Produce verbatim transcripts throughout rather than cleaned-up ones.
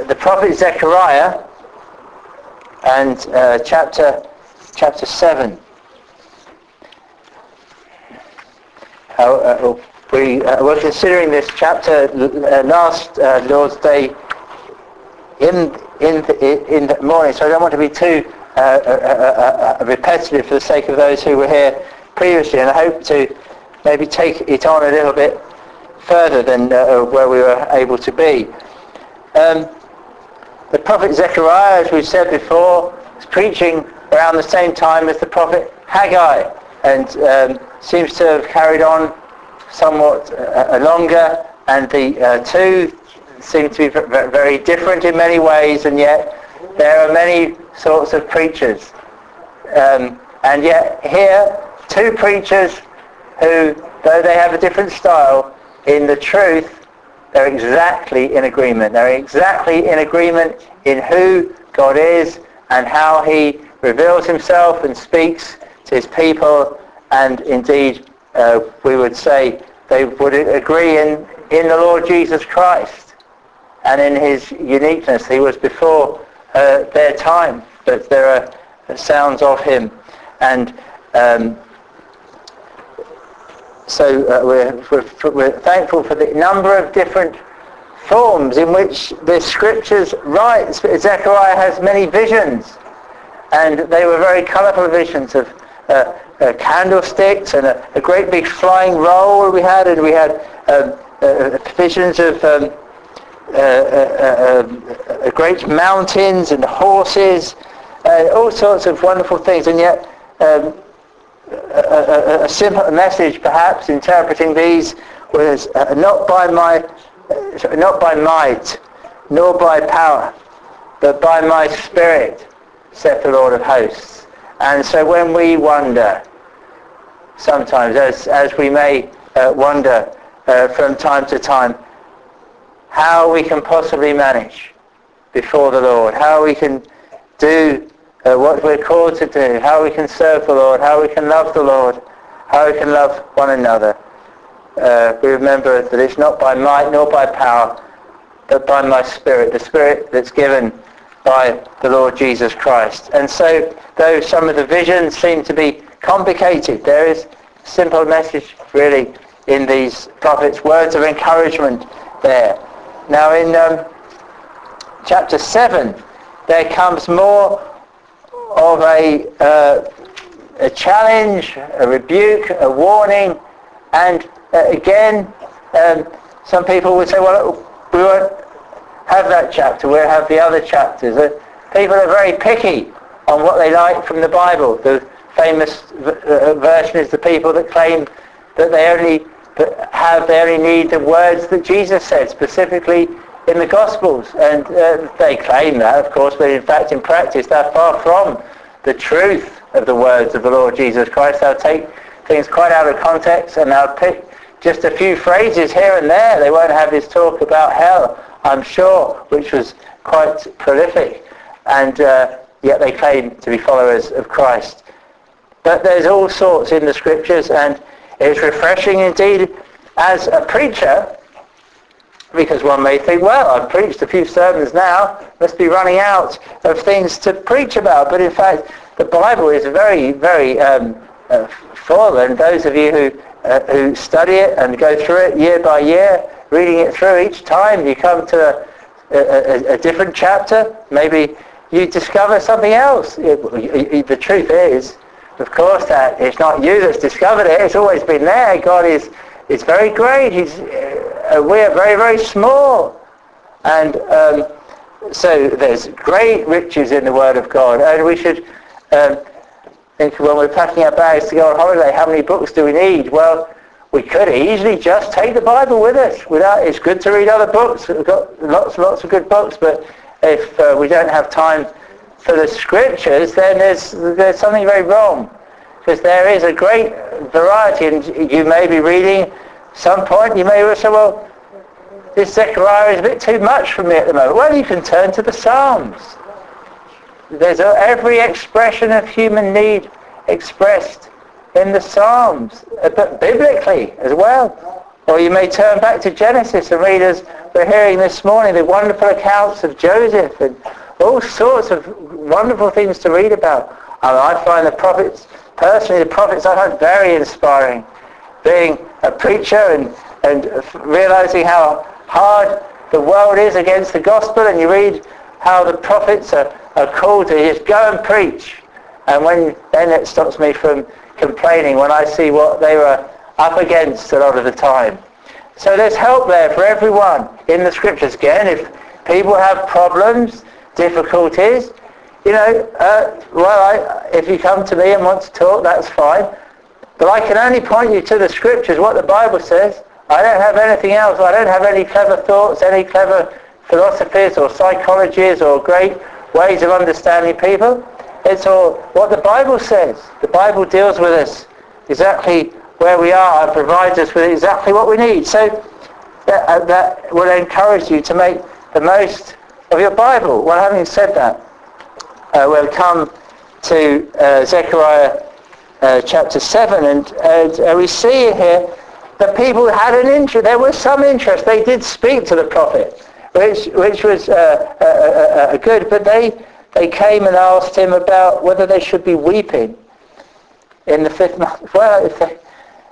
the prophet Zechariah and uh, chapter chapter seven. Uh, uh, we uh, were considering this chapter uh, last uh, Lord's Day in in the, in the morning, so I don't want to be too uh, uh, uh, uh, repetitive for the sake of those who were here previously, and I hope to maybe take it on a little bit further than uh, where we were able to be. Um, the prophet Zechariah, as we said before, was preaching around the same time as the prophet Haggai, and um, seems to have carried on somewhat uh, longer, and the uh, two seem to be very different in many ways, and yet there are many sorts of preachers. Um, and yet here, two preachers who, though they have a different style, in the truth, they're exactly in agreement. They're exactly in agreement in who God is and how he reveals himself and speaks to his people, and indeed uh, we would say they would agree in, in the Lord Jesus Christ and in his uniqueness. He was before uh, their time, but there are sounds of him. And um, so uh, we're, we're, we're thankful for the number of different forms in which the scriptures write. Zechariah has many visions, and they were very colourful visions of uh, uh, candlesticks and a, a great big flying roll we had, and we had um, uh, visions of um, uh, uh, uh, uh, great mountains and horses, uh, all sorts of wonderful things, and yet um, a, a, a simple message perhaps interpreting these was uh, not by my uh, not by might nor by power, but by my spirit, saith the Lord of hosts. And so when we wonder sometimes, as, as we may uh, wonder uh, from time to time, how we can possibly manage before the Lord, how we can do uh, what we're called to do, how we can serve the Lord, how we can love the Lord, how we can love one another. Uh, we remember that it's not by might nor by power, but by my Spirit, the Spirit that's given by the Lord Jesus Christ. And so, though some of the visions seem to be complicated, there is a simple message really in these prophets, words of encouragement there. Now in um, chapter seven, there comes more of a, uh, a challenge, a rebuke, a warning, and uh, again, um, some people would say, well, we won't have that chapter, we'll have the other chapters. Uh, people are very picky on what they like from the Bible. The famous v- uh, version is the people that claim that they only have, they only need the words that Jesus said, specifically in the Gospels. And uh, they claim that, of course, but in fact, in practice, they're far from the truth of the words of the Lord Jesus Christ. They'll take things quite out of context, and they'll pick just a few phrases here and there. They won't have this talk about hell, I'm sure, which was quite prolific, and uh, yet they claim to be followers of Christ. But there's all sorts in the scriptures, and it's refreshing indeed as a preacher, because one may think, well, I've preached a few sermons now, must be running out of things to preach about. But in fact, the Bible is very, very um, uh, full, and those of you who uh, who study it and go through it year by year, reading it through, each time you come to a, a, a different chapter, maybe you discover something else. The truth is, of course, that it's not you that's discovered it. It's always been there. God is is very great. He's uh, we are very, very small, and um, so there's great riches in the Word of God. And we should um, think, when we're packing our bags to go on holiday, how many books do we need? Well, we could easily just take the Bible with us. Without, it's good to read other books. We've got lots, lots of good books, but if uh, we don't have time for the Scriptures, then there's there's something very wrong, because there is a great variety, and you may be reading some point, you may say, well, this Zechariah is a bit too much for me at the moment. Well, you can turn to the Psalms. There's a, every expression of human need expressed in the Psalms, but biblically as well. Or you may turn back to Genesis and read, as we're hearing this morning, the wonderful accounts of Joseph and all sorts of wonderful things to read about. And I find the prophets, personally the prophets I find very inspiring. Being a preacher and, and realizing how hard the world is against the gospel, and you read how the prophets are, are called to just go and preach. And when then it stops me from complaining when I see what they were up against a lot of the time. So there's help there for everyone in the scriptures. Again, if people have problems, difficulties, you know, uh, well, I, if you come to me and want to talk, that's fine. But I can only point you to the scriptures, what the Bible says. I don't have anything else. I don't have any clever thoughts, any clever philosophies or psychologies or great ways of understanding people. It's all what the Bible says. The Bible deals with us exactly where we are and provides us with exactly what we need. So that, uh, that will encourage you to make the most of your Bible. Well, having said that, uh, we'll come to uh, Zechariah uh, chapter seven, and, and uh, we see here that people had an interest. There was some interest. They did speak to the prophet, which which was uh, uh, uh, uh, good, but they they came and asked him about whether they should be weeping in the fifth month. Well, if they,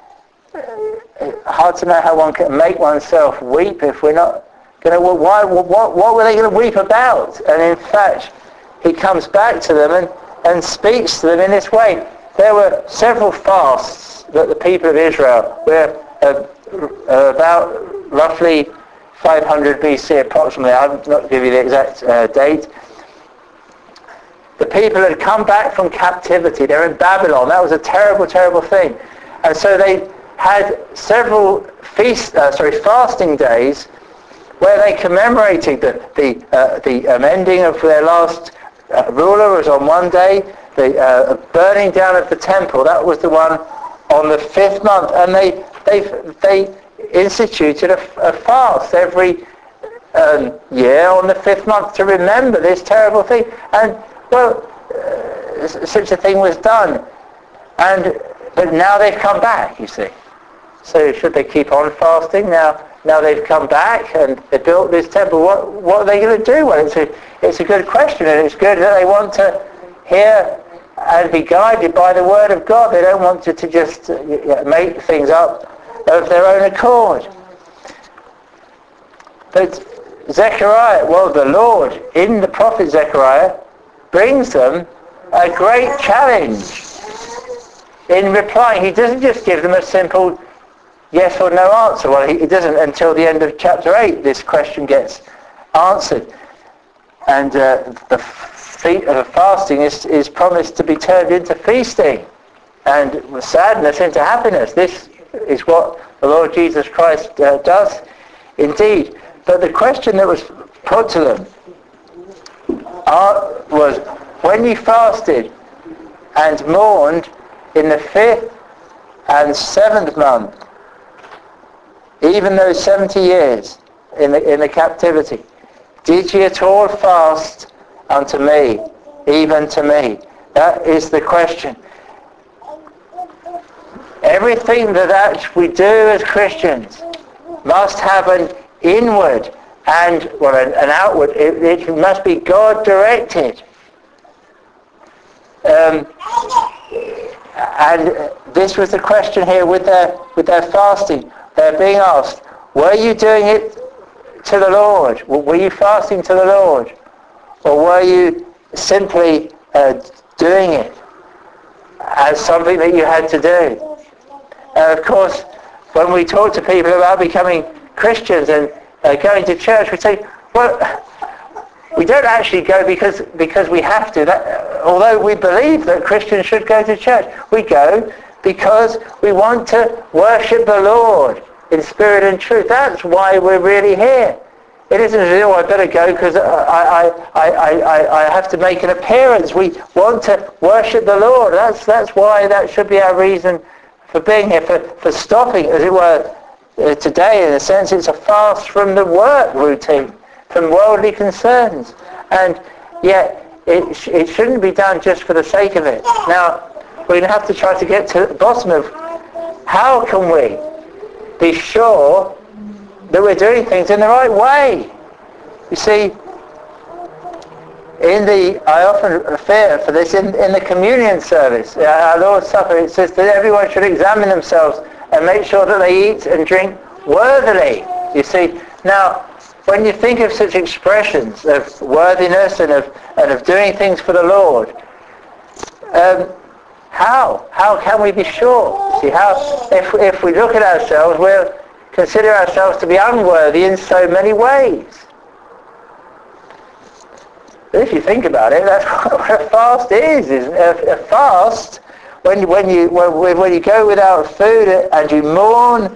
hard to know how one can make oneself weep if we're not going to. Why? What? What were they going to weep about? And in fact, he comes back to them and, and speaks to them in this way. There were several fasts that the people of Israel were uh, uh, about roughly five hundred B C approximately. I'll not give you the exact uh, date. The people had come back from captivity. They're in Babylon. That was a terrible, terrible thing. And so they had several feast, uh, sorry, fasting days where they commemorated the the, uh, the um, ending of their last uh, ruler was on one day. The uh, burning down of the temple, that was the one on the fifth month. And they they they instituted a, a fast every um, year on the fifth month to remember this terrible thing. And well, uh, such a thing was done. And but now they've come back, you see. So should they keep on fasting? Now now they've come back and they built this temple. What what are they going to do? Well, it's a, it's a good question, and it's good that they want to hear and be guided by the Word of God. They don't want to, to just uh, make things up of their own accord. But Zechariah, well, the Lord, in the prophet Zechariah, brings them a great challenge in replying. He doesn't just give them a simple yes or no answer. Well, he, he doesn't until the end of chapter eight. This question gets answered. And uh, the feat of fasting is, is promised to be turned into feasting, and sadness into happiness. This is what the Lord Jesus Christ uh, does indeed. But the question that was put to them uh, was, when you fasted and mourned in the fifth and seventh month, even those seventy years in the, in the captivity, did ye at all fast unto me, even to me? That is the question. Everything that we do as Christians must have an inward and, well, an, an outward. It, it must be God-directed. Um, and this was the question here with their, with their fasting. They're being asked, were you doing it to the Lord? Were you fasting to the Lord? Or were you simply uh, doing it as something that you had to do? And of course, when we talk to people about becoming Christians and uh, going to church, we say, well, we don't actually go because because we have to. That, although we believe that Christians should go to church, we go because we want to worship the Lord in spirit and truth. That's why we're really here. It isn't, oh, I better go because I, I, I, I, I have to make an appearance. We want to worship the Lord. That's that's why that should be our reason for being here, for, for stopping, as it were, uh, today. In a sense, it's a fast from the work routine, from worldly concerns. And yet, it, sh- it shouldn't be done just for the sake of it. Now, we're going to have to try to get to the bottom of how can we be sure that we're doing things in the right way. You see, in the, I often fear for this, in, in the communion service, our Lord's Supper, it says that everyone should examine themselves and make sure that they eat and drink worthily. You see, now, when you think of such expressions of worthiness and of, and of doing things for the Lord, um, how? How can we be sure? See, how, if, if we look at ourselves, we'll consider ourselves to be unworthy in so many ways. But if you think about it, that's what a fast is, isn't it? A, a fast, when, when, you, when, when you go without food and you mourn,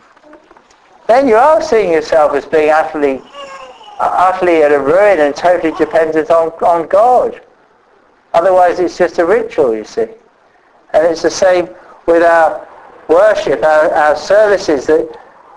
then you are seeing yourself as being utterly, utterly at a ruin and totally dependent on, on God. Otherwise it's just a ritual, you see. And it's the same with our worship, our, our services. That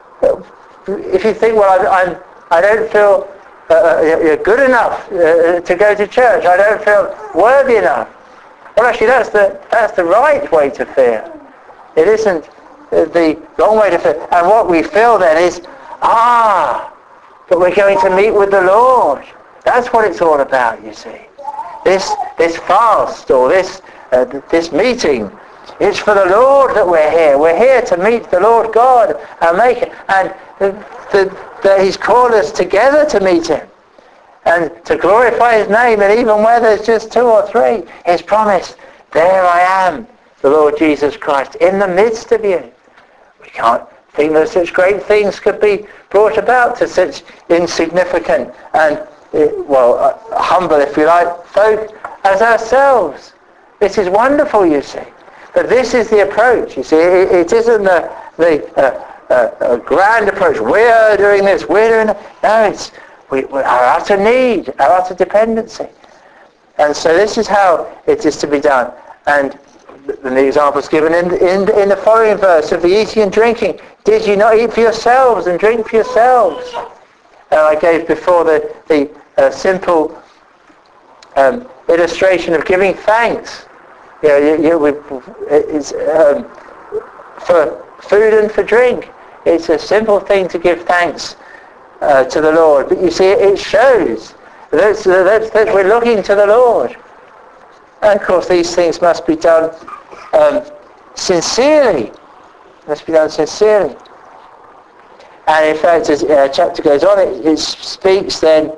if you think, well, I'm, I'm, I don't feel uh, good enough uh, to go to church, I don't feel worthy enough. Well, actually, that's the that's the right way to feel. It isn't the wrong way to feel. And what we feel then is, ah, but we're going to meet with the Lord. That's what it's all about, you see. This this fast or this uh, this meeting, it's for the Lord that we're here. We're here to meet the Lord God and make it. And that He's called us together to meet Him and to glorify His name. And even where there's just two or three, His promise, there I am, the Lord Jesus Christ, in the midst of you. We can't think that such great things could be brought about to such insignificant and, well, uh, humble, if you like, folk as ourselves. This is wonderful, you see. But this is the approach, you see. It, it isn't the, the uh, uh, grand approach. We're doing this, we're doing that. No, it's we, we, our utter need, our utter dependency. And so this is how it is to be done. And the example is given in, in, in the following verse of the eating and drinking. Did you not eat for yourselves and drink for yourselves? And I gave before the, the uh, simple um, illustration of giving thanks. You know, you, you, we, it's, um, for food and for drink. It's a simple thing to give thanks uh, to the Lord. But you see, it shows that, that, that we're looking to the Lord. And of course, these things must be done um, sincerely. Must be done sincerely. And in fact, as the uh, chapter goes on, it, it speaks then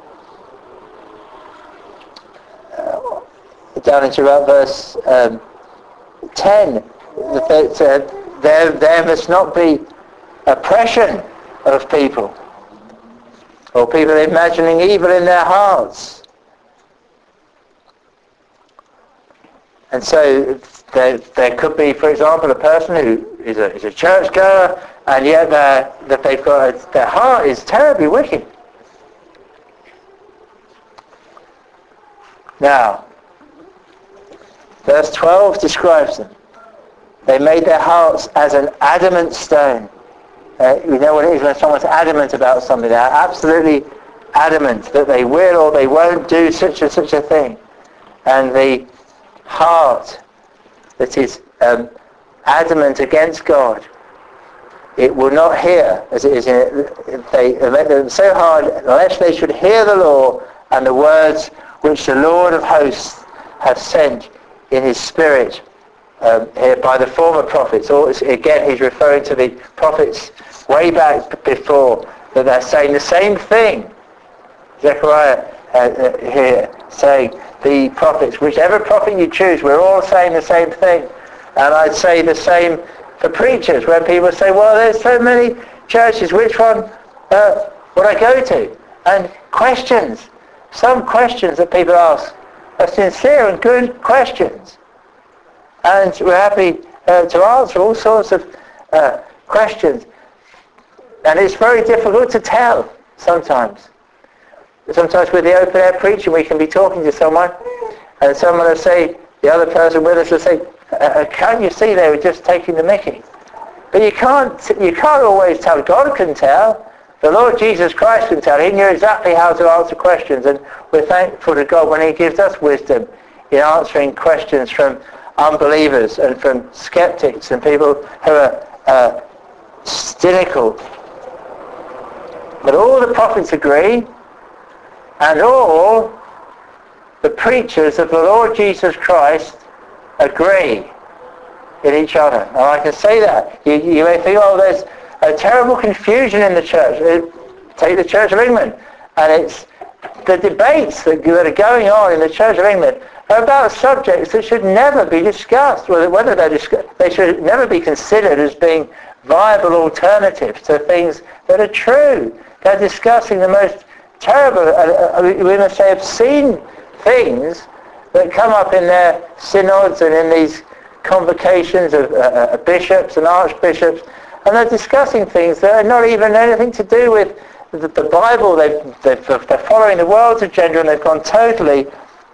uh, down into about verse um, ten, that uh, there, there must not be oppression of people, or people imagining evil in their hearts. And so there, there could be, for example, a person who is a, is a churchgoer, and yet that they've got a, their heart is terribly wicked. Now, verse twelve describes them. They made their hearts as an adamant stone. Uh, you know what it is when someone's adamant about something. They're absolutely adamant that they will or they won't do such and such a thing. And the heart that is um, adamant against God, it will not hear, as it is in it. They make them so hard, unless they should hear the law and the words which the Lord of hosts has sent in His Spirit um, here by the former prophets. Or again, he's referring to the prophets way back before, that they're saying the same thing. Zechariah uh, uh, here saying, the prophets, whichever prophet you choose, we're all saying the same thing. And I'd say the same for preachers, when people say, well, there's so many churches, which one uh, would I go to? And questions, some questions that people ask are sincere and good questions. And we're happy uh, to answer all sorts of uh, questions. And it's very difficult to tell sometimes. Sometimes with the open air preaching, we can be talking to someone, and someone will say, the other person with us will say, uh, can't you see they were just taking the mickey? But you can't, you can't always tell. God can tell. The Lord Jesus Christ can tell. He knew exactly how to answer questions, and we're thankful to God when He gives us wisdom in answering questions from unbelievers and from skeptics and people who are uh, cynical. But all the prophets agree, and all the preachers of the Lord Jesus Christ agree in each other. And I can say that. You, you may think, oh, there's a terrible confusion in the church. Take the Church of England. And it's the debates that, that are going on in the Church of England are about subjects that should never be discussed, whether, whether they're discuss, they should never be considered as being viable alternatives to things that are true. They're discussing the most terrible, uh, we must say obscene things that come up in their synods and in these convocations of uh, bishops and archbishops, and they're discussing things that are not even anything to do with the, the Bible. They've, they've, they're following the world's agenda, and they've gone totally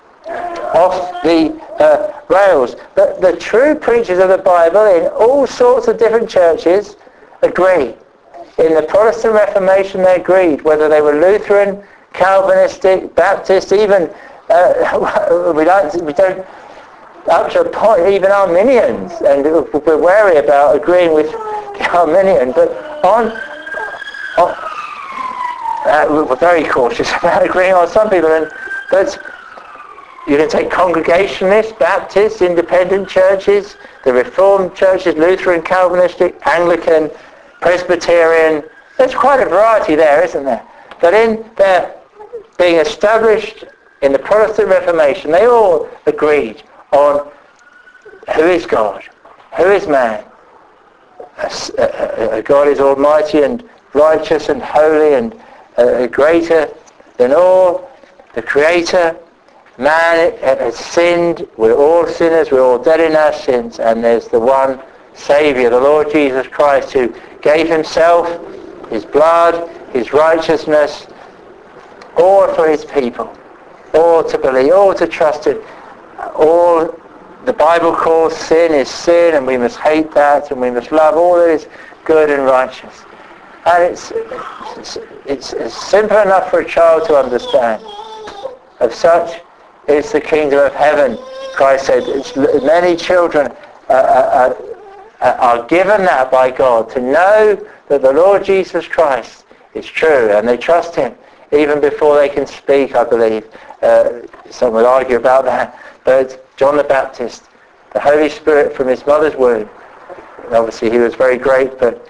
off the uh, rails. But the true preachers of the Bible in all sorts of different churches agree. In the Protestant Reformation they agreed, whether they were Lutheran, Calvinistic, Baptist, even uh, we don't we don't up to a point, even Arminians, and we're wary about agreeing with the Arminian, but on, on uh, we're very cautious about agreeing on some people. And but you can take Congregationalists, Baptists, independent churches, the Reformed churches, Lutheran, Calvinistic, Anglican, Presbyterian. There's quite a variety there, isn't there? But in their being established in the Protestant Reformation, they all agreed on who is God, who is man. A, a, a God is almighty and righteous and holy and uh, greater than all, the Creator. Man has sinned, we're all sinners, we're all dead in our sins, and there's the one Saviour, the Lord Jesus Christ, who gave himself, his blood, his righteousness, all for his people, all to believe, all to trust in. All the Bible calls sin is sin, and we must hate that, and we must love all that is good and righteous. And it's, it's, it's, it's simple enough for a child to understand. Of such is the kingdom of heaven. Christ said, it's, many children uh, uh, uh, are given that by God, to know that the Lord Jesus Christ is true, and they trust him even before they can speak, I believe. Uh, some would argue about that. But John the Baptist, the Holy Spirit from his mother's womb, obviously he was very great, but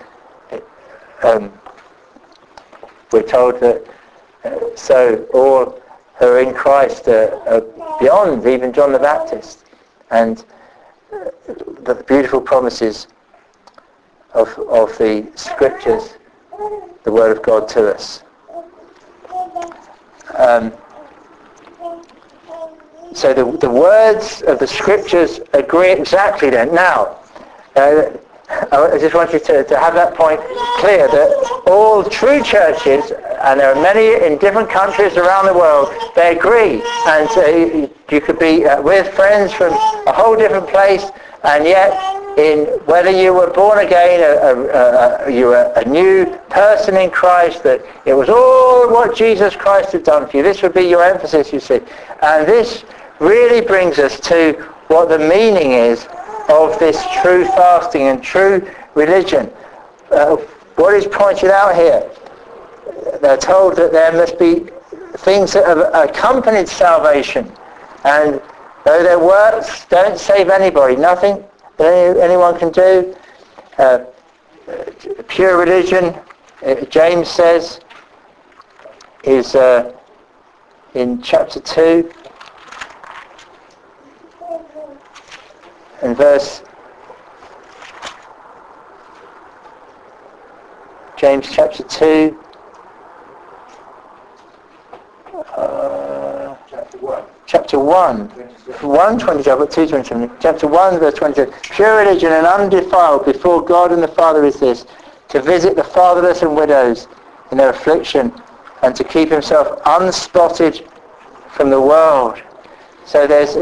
um, we're told that uh, so all who are in Christ are, are beyond even John the Baptist, and uh, the beautiful promises of, of the Scriptures, the Word of God to us. Um, So the, the words of the Scriptures agree exactly then. Now, uh, I just want you to, to have that point clear, that all true churches, and there are many in different countries around the world, they agree. And uh, you could be uh, with friends from a whole different place, and yet in whether you were born again, a, a, a, you were a new person in Christ, that it was all what Jesus Christ had done for you. This would be your emphasis, you see. And this really brings us to what the meaning is of this true fasting and true religion. Uh, what is pointed out here? They're told that there must be things that have accompanied salvation, and though their works don't save anybody, nothing that any, anyone can do. Uh, pure religion, uh, James says, is uh, in chapter two, and verse, James chapter two, uh, chapter one, one twenty-seven, but two twenty-seven, chapter one, verse twenty-seven. Pure religion and undefiled before God and the Father is this, to visit the fatherless and widows in their affliction, and to keep himself unspotted from the world. So there's,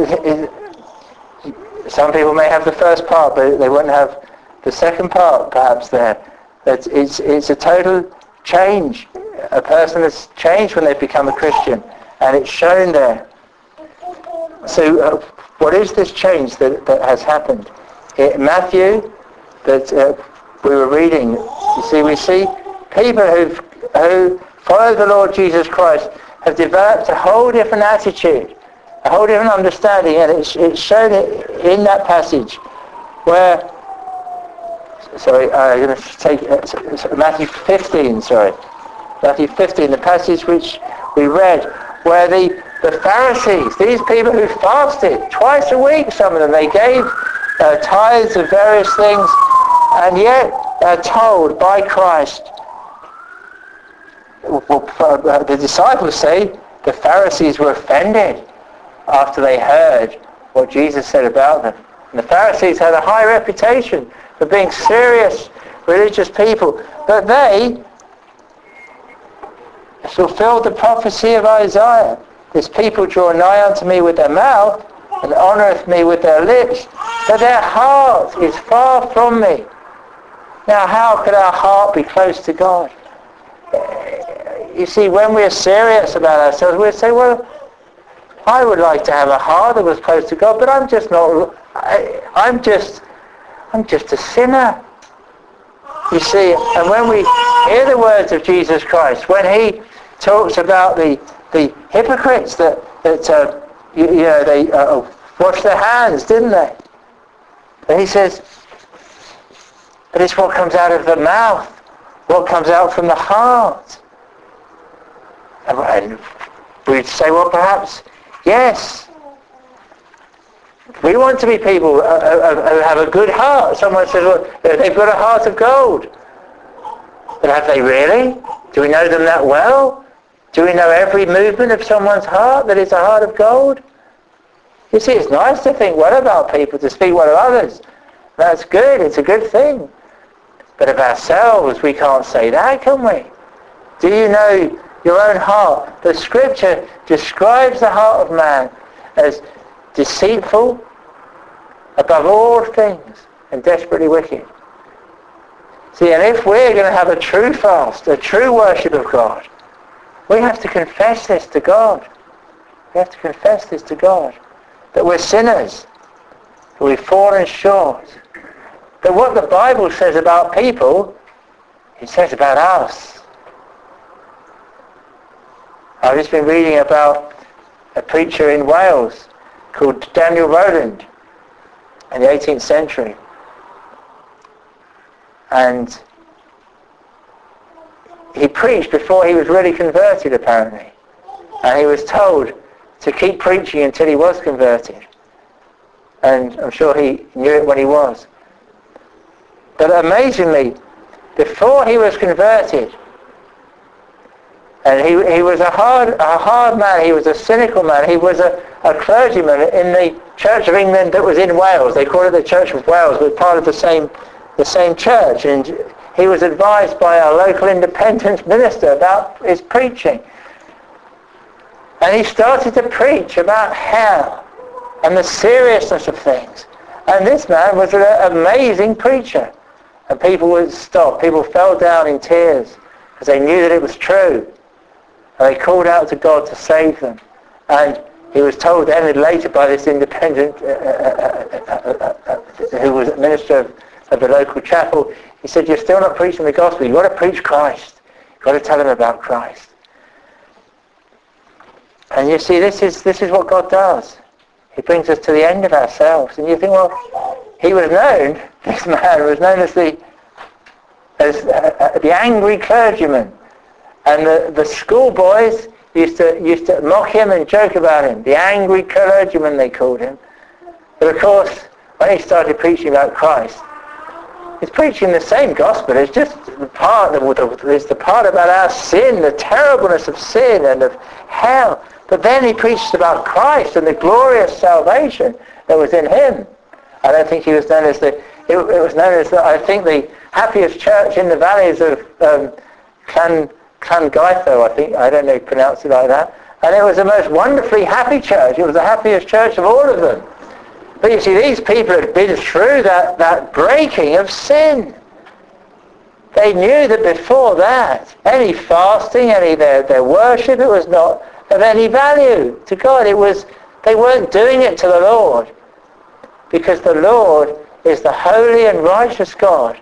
some people may have the first part, but they won't have the second part perhaps there. It's, it's, it's a total change. A person has changed when they've become a Christian, and it's shown there. So uh, what is this change that, that has happened? In Matthew, that uh, we were reading, you see, we see people who've, who follow the Lord Jesus Christ have developed a whole different attitude, a whole different understanding, and it's, it's shown in that passage where, sorry, I'm going to take uh, Matthew fifteen, sorry, Matthew fifteen, the passage which we read, where the, the Pharisees, these people who fasted twice a week, some of them, they gave uh, tithes of various things, and yet are told by Christ, well, uh, the disciples say the Pharisees were offended after they heard what Jesus said about them. And the Pharisees had a high reputation for being serious, religious people, but they fulfilled the prophecy of Isaiah. This people draw nigh unto me with their mouth and honoureth me with their lips, but their heart is far from me. Now, how could our heart be close to God? You see, when we're serious about ourselves, we'll say, well, I would like to have a heart that was close to God, but I'm just not, I, I'm just, I'm just a sinner. You see, and when we hear the words of Jesus Christ, when he talks about the, the hypocrites that, that uh, you, you know, they uh, washed their hands, didn't they? And he says, but it's what comes out of the mouth, what comes out from the heart. And we'd say, well, perhaps, yes. We want to be people who have a good heart. Someone says, well, they've got a heart of gold. But have they really? Do we know them that well? Do we know every movement of someone's heart that is a heart of gold? You see, it's nice to think well about people, to speak well of others. That's good. It's a good thing. But of ourselves, we can't say that, can we? Do you know your own heart? The Scripture describes the heart of man as deceitful above all things and desperately wicked. See, and if we're going to have a true fast, a true worship of God, we have to confess this to God. We have to confess this to God. That we're sinners, that we've fallen short. That what the Bible says about people, it says about us. I've just been reading about a preacher in Wales called Daniel Rowland in the eighteenth century. And he preached before he was really converted, apparently. And he was told to keep preaching until he was converted. And I'm sure he knew it when he was. But amazingly, before he was converted, and he, he was a hard, a hard man, he was a cynical man, he was a, a clergyman in the Church of England that was in Wales. They call it the Church of Wales, but part of the same, the same church. And he was advised by a local independent minister about his preaching. And he started to preach about hell and the seriousness of things. And this man was an amazing preacher. And people would stop. People fell down in tears because they knew that it was true. And they called out to God to save them. And he was told then later by this independent uh, uh, uh, uh, uh, who was minister of, of the local chapel, he said, you're still not preaching the gospel. You've got to preach Christ. You've got to tell them about Christ. And you see, this is this is what God does. He brings us to the end of ourselves. And you think, well, he was known, this man was known as the as uh, uh, the angry clergyman. And the, the schoolboys used to used to mock him and joke about him. The angry clergyman, they called him. But of course, when he started preaching about Christ, he's preaching the same gospel. It's just the part, it's the part about our sin, the terribleness of sin and of hell. But then he preached about Christ and the glorious salvation that was in him. I don't think he was known as the, it, it was known as, the, I think, the happiest church in the valleys of um, Clan, Clangaitho, I think. I don't know if you pronounce it like that. And it was the most wonderfully happy church. It was the happiest church of all of them. But you see, these people had been through that, that breaking of sin. They knew that before that, any fasting, any their, their worship, it was not of any value to God. It was, they weren't doing it to the Lord, because the Lord is the holy and righteous God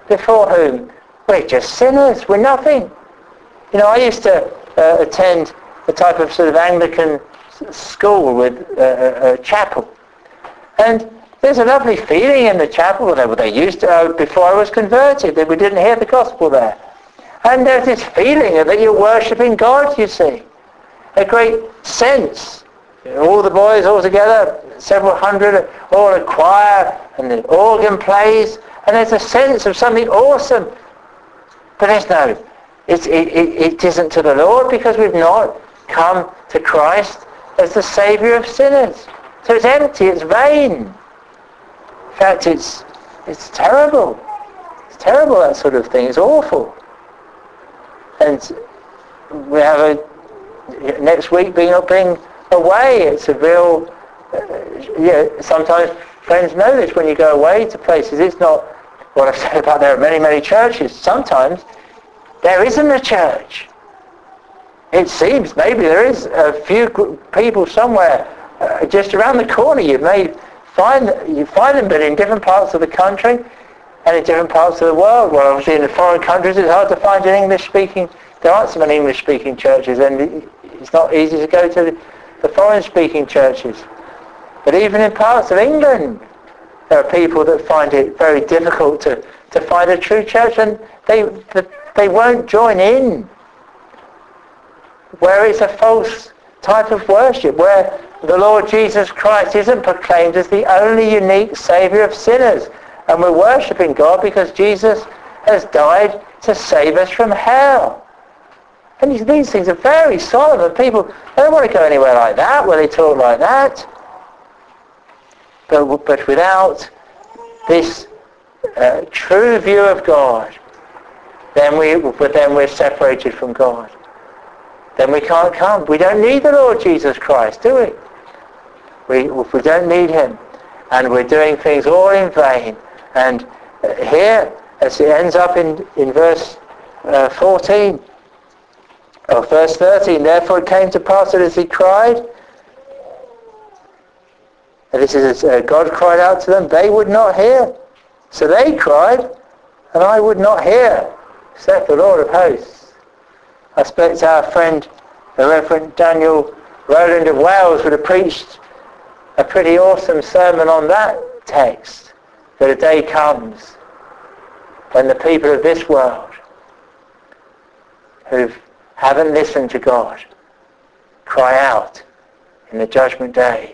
before whom? We're just sinners. We're nothing. You know, I used to uh, attend a type of sort of Anglican school with uh, a chapel. And there's a lovely feeling in the chapel. Well, they used to, uh, before I was converted, that we didn't hear the gospel there. And there's this feeling that you're worshipping God, you see. A great sense. You know, all the boys all together, several hundred, all a choir, and the organ plays, and there's a sense of something awesome. But there's no, it, it, it, it isn't to the Lord, because we've not come to Christ as the Saviour of sinners. So it's empty, it's vain. In fact, it's it's terrible. It's terrible, that sort of thing. It's awful. And we have a, next week being being away, it's a real, uh, yeah, sometimes friends know this, when you go away to places, it's not what I've said about there are many, many churches. Sometimes there isn't a church. It seems maybe there is a few people somewhere uh, just around the corner. You may find you find them, but in different parts of the country and in different parts of the world. Well, obviously in the foreign countries it's hard to find an English-speaking. There aren't so many English-speaking churches, and it's not easy to go to the, the foreign-speaking churches. But even in parts of England, there are people that find it very difficult to, to find a true church, and they they won't join in, where it's a false type of worship, where the Lord Jesus Christ isn't proclaimed as the only unique Saviour of sinners, and we're worshipping God because Jesus has died to save us from hell. And these, these things are very solemn, and people, they don't want to go anywhere like that, where they talk like that. But, but without this uh, true view of God, then, we, but then we're separated from God. Then we can't come. We don't need the Lord Jesus Christ, do we? We, we don't need him. And we're doing things all in vain. And uh, here, as it ends up in, in verse uh, fourteen, or verse thirteen, therefore it came to pass that as he cried, and this is uh, God cried out to them, they would not hear. So they cried, and I would not hear, saith the Lord of hosts. I expect our friend, the Reverend Daniel Rowland of Wales, would have preached a pretty awesome sermon on that text, that a day comes when the people of this world who haven't listened to God cry out in the judgment day,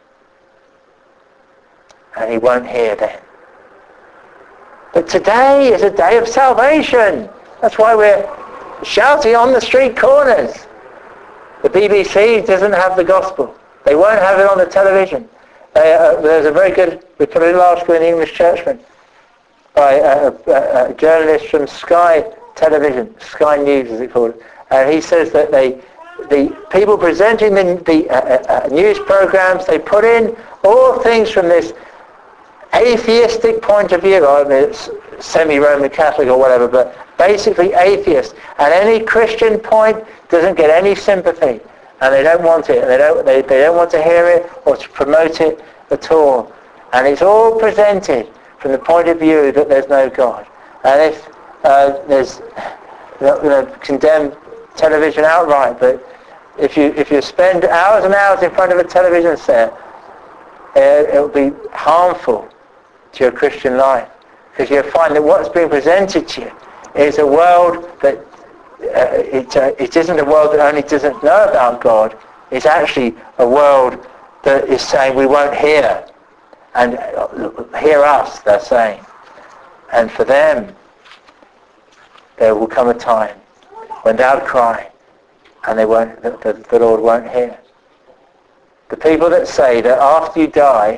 and he won't hear then. But today is a day of salvation. That's why we're shouting on the street corners. The B B C doesn't have the gospel. They won't have it on the television. They, uh, there's a very good, we put a little article in the English Churchman by a, a, a journalist from Sky Television, Sky News as it's called, and he says that they, the people presenting the, the uh, uh, news programs, they put in all things from this atheistic point of view. I mean, it's semi-Roman Catholic or whatever, but basically atheist. And any Christian point doesn't get any sympathy, and they don't want it, and they don't they, they don't want to hear it or to promote it at all. And it's all presented from the point of view that there's no God. And if uh, there's, you know, condemn television outright, but if you if you spend hours and hours in front of a television set, uh, it'll be harmful to your Christian life, because you'll find that what's being presented to you is a world that uh, it, uh, it isn't a world that only doesn't know about God. It's actually a world that is saying we won't hear, and uh, hear us, they're saying. And for them, there will come a time when they'll cry, and they won't. The, the, the Lord won't hear. The people that say that after you die,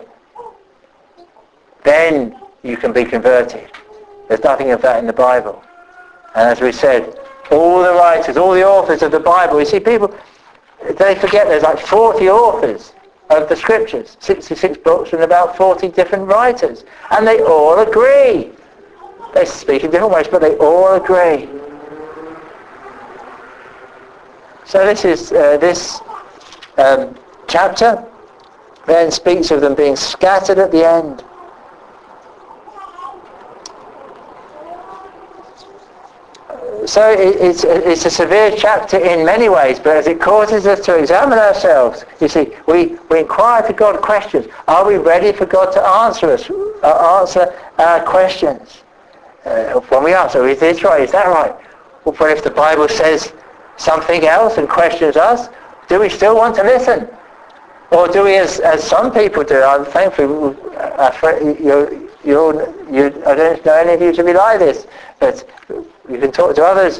then you can be converted. There's nothing of that in the Bible. And as we said, all the writers, all the authors of the Bible, you see, people, they forget there's like forty authors of the Scriptures, sixty-six books and about forty different writers. And they all agree. They speak in different ways, but they all agree. So this is, uh, this um, chapter then speaks of them being scattered at the end. so it, it's, it's a severe chapter in many ways, but as it causes us to examine ourselves, you see, we, we inquire to God questions. Are we ready for God to answer us, uh, answer our questions? Uh, when we answer, is this right, is that right? Well, but if the Bible says something else and questions us, do we still want to listen? Or do we, as, as some people do, I'm thankful, uh, you're, you're, you, I don't know any of you to be like this, but you can talk to others.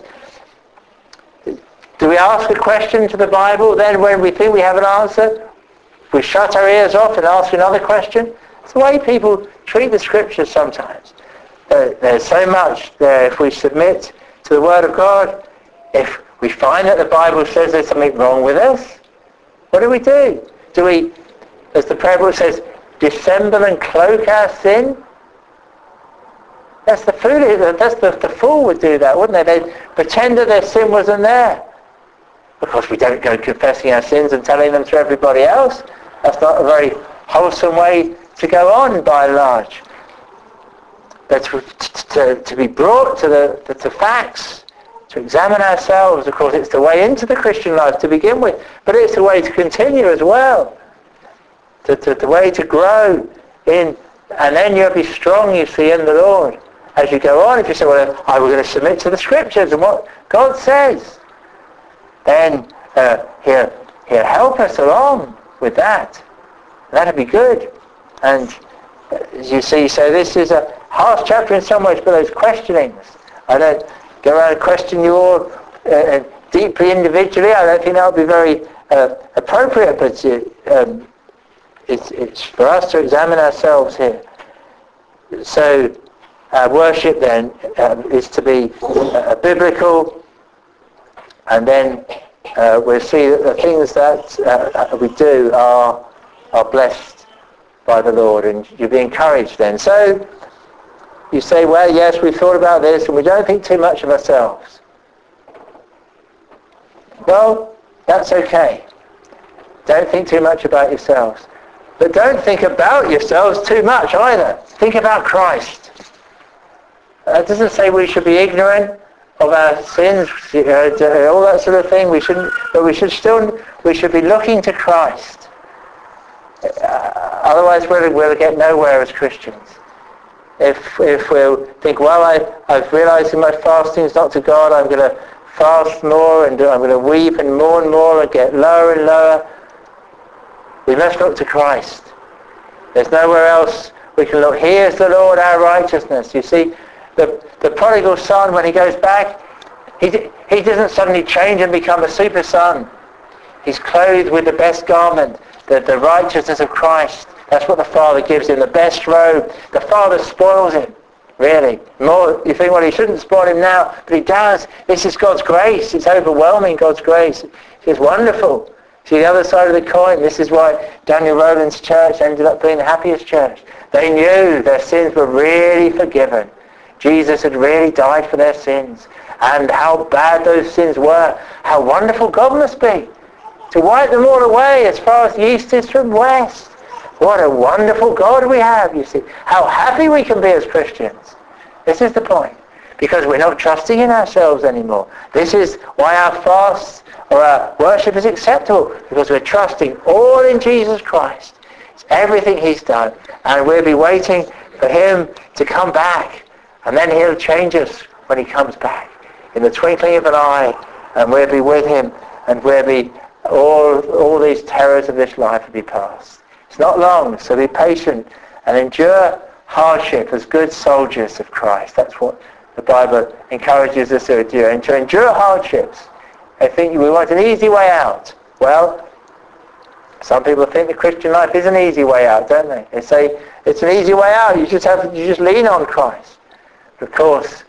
Do we ask a question to the Bible, then when we think we have an answer, we shut our ears off and ask another question? It's the way people treat the Scriptures sometimes. Uh, there's so much there. If we submit to the Word of God, if we find that the Bible says there's something wrong with us, what do we do? Do we, as the prayer book says, dissemble and cloak our sin? That's the foolish, that's the, the fool would do that, wouldn't they? They'd pretend that their sin wasn't there. Of course, we don't go confessing our sins and telling them to everybody else. That's not a very wholesome way to go on, by and large. But to, to, to be brought to the, the to facts, to examine ourselves, of course, it's the way into the Christian life to begin with, but it's the way to continue as well. To, to, the way to grow in, and then you'll be strong, you see, in the Lord. As you go on, if you say, well, I was going to submit to the Scriptures and what God says, then uh, he'll, he'll help us along with that. That'll be good. And as you see, so this is a harsh chapter in some ways, but those questionings. I don't go around and question you all uh, deeply individually. I don't think that would be very uh, appropriate, but um, it's, it's for us to examine ourselves here. So our worship then uh, is to be uh, biblical, and then uh, we'll see that the things that uh, we do are are blessed by the Lord, and you'll be encouraged then. So you say, well, yes, we've thought about this, and we don't think too much of ourselves. Well, that's okay. Don't think too much about yourselves. But don't think about yourselves too much either. Think about Christ. That doesn't say we should be ignorant of our sins, uh, all that sort of thing. We shouldn't, but we should still, we should be looking to Christ. Uh, otherwise, we'll, we'll get nowhere as Christians. If if we'll think, well, I, I've realised in my fasting is not to God, I'm going to fast more and I'm going to weep and mourn more and get lower and lower. We must look to Christ. There's nowhere else we can look. He is the Lord, our righteousness. You see, the the prodigal son, when he goes back, he he doesn't suddenly change and become a super son. He's clothed with the best garment, the, the righteousness of Christ. That's what the Father gives him, the best robe. The Father spoils him, really. More, you think, well, he shouldn't spoil him now, but he does. This is God's grace. It's overwhelming, God's grace. It's wonderful. See the other side of the coin. This is why Daniel Rowland's church ended up being the happiest church. They knew their sins were really forgiven. Jesus had really died for their sins. And how bad those sins were. How wonderful God must be to wipe them all away as far as the east is from west. What a wonderful God we have, you see. How happy we can be as Christians. This is the point. Because we're not trusting in ourselves anymore. This is why our fasts or our worship is acceptable. Because we're trusting all in Jesus Christ. It's everything he's done. And we'll be waiting for him to come back. And then he'll change us when he comes back. In the twinkling of an eye. And we'll be with him. And we'll be, all, all these terrors of this life will be past. It's not long, so be patient and endure hardship as good soldiers of Christ. That's what the Bible encourages us to do. And to endure hardships. I think we want an easy way out. Well, some people think the Christian life is an easy way out, don't they? They say it's an easy way out. You just have you just lean on Christ. Of course,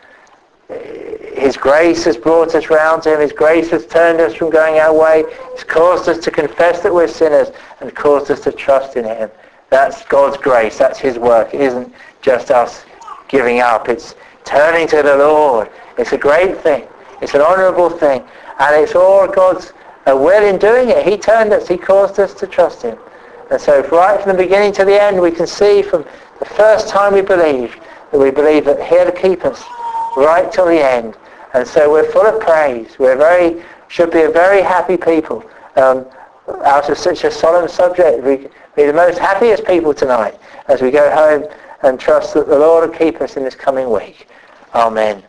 his grace has brought us round to him. His grace has turned us from going our way. It's caused us to confess that we're sinners and caused us to trust in him. That's God's grace. That's his work. It isn't just us giving up. It's turning to the Lord. It's a great thing. It's an honourable thing. And it's all God's uh, will in doing it. He turned us. He caused us to trust him. And so right from the beginning to the end, we can see from the first time we believed that we believe that he'll keep us right till the end. And so we're full of praise. We're very, should be a very happy people. Um, out of such a solemn subject, we be the most happiest people tonight as we go home and trust that the Lord will keep us in this coming week. Amen.